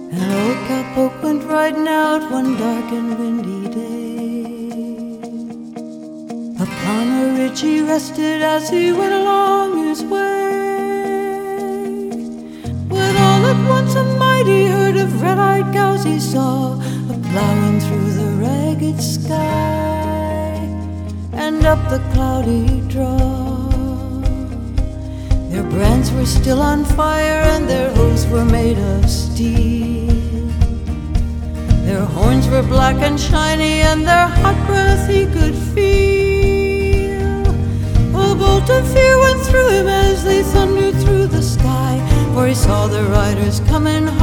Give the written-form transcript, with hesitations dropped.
And old Cowpoke went riding out one dark and windy day. Upon a ridge he rested as he went along his way. When all at once a mighty herd of red-eyed cows he saw a-plowing through the ragged sky and up the cloudy draw. Their brands were still on fire and their hooves were made of steel. Their horns were black and shiny and their hot breath he could feel. A bolt of fear went through him as they thundered through the sky, for he saw the riders coming